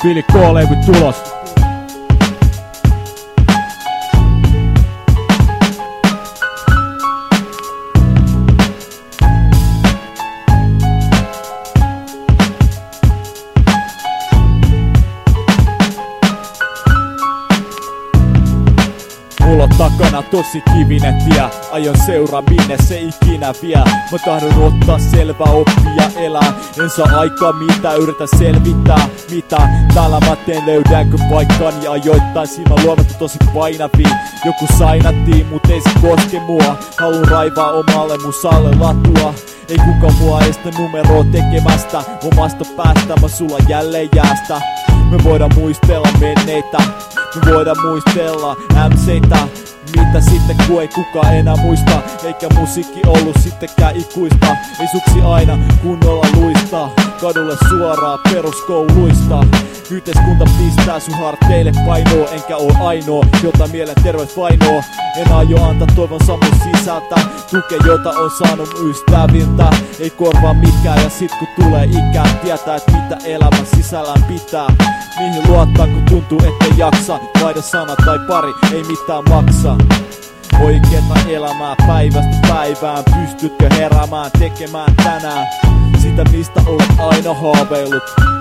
Billy K-levy tulos. Mulla on takana tosi kivinen tie, aion seuraa minne se ikinä vie. Mä tahdon ottaa selvää, oppia elää. En saa aikaa mitä, yritän selvittää mitä. Täällä mä teen, löydäänkö paikkaan ja ajoittain siinä luomattu tosi painavia. Joku sainattiin, mut ei se koske mua. Haluun raivaa omalle musalle latua. Ei kuka mua estä numeroa tekemästä. Omasta päästä mä sulla jälleen jäästä. Me voidaan muistella menneitä. Me voidaan muistella MC:tä. Mitä sitten kun ei kuka enää muista. Eikä musiikki ollut sittenkään ikuista. Ei suksi aina kunnolla luista. Kadulle suoraan peruskouluista. Yhteiskunta pistää sun harteille painoa. Enkä oo ainoa, jota mielenterveys vainoo. En aio antaa toivon samun sisältä. Tuke jota on saanut ystäviltä. Ei korvaa mikään ja sit kun tulee ikää. Tietää et mitä elämän sisällään pitää. Mihin luottaa kun tuntuu ettei jaksa. Vaihda sana tai pari, ei mitään maksa. Oikeeta elämää päivästä päivään. Pystytkö heräämään tekemään tänään sitä mistä olet aina haaveillut.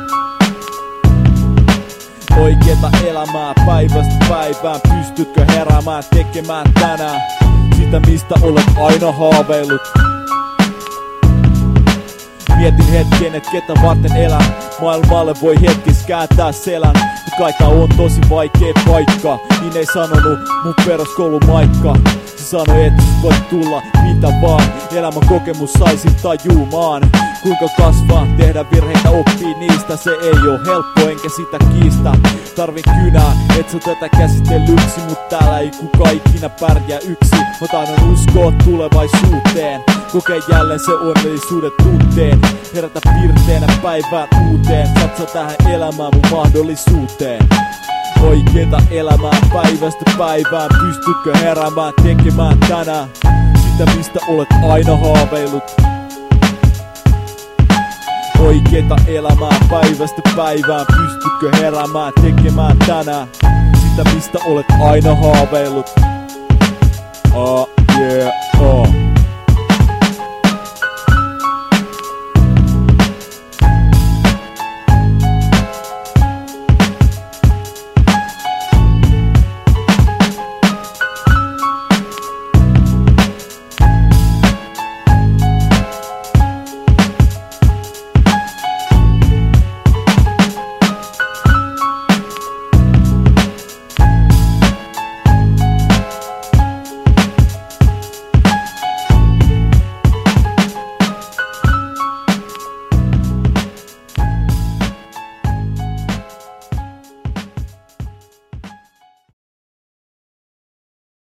Oikeeta elämää päivästä päivään. Pystytkö heräämään tekemään tänään sitä mistä olet aina haaveillut. Mietin hetken, et ketä varten elän. Maailmalle voi hetkis kääntää selän. Kai tää on tosi vaikea paikka. Niin ei sanonut mun peruskoulumaikka. Se sanoi, että voit tulla mitä vaan. Elämän kokemus saisit tajuumaan. Kuinka kasvaa, tehdä virheitä, oppii niistä. Se ei oo helppo enkä sitä kiistä. Tarvin kynää, et sä tätä käsitellyksi. Mut täällä ei kuka ikinä pärjää yksi. Mä tahdon uskoa tulevaisuuteen. Kokee jälleen se onnellisuuden tunteen. Herätä pirteenä päivään uuteen. Satsa tähän elämään mun mahdollisuuteen. Oikeeta elämää päivästä päivään. Pystytkö heräämään tekemään tänään sitä mistä olet aina haaveillut. Oikeeta elämää päivästä päivään. Pystytkö heräämään tekemään tänään sitä mistä olet aina haaveillut. Yeah,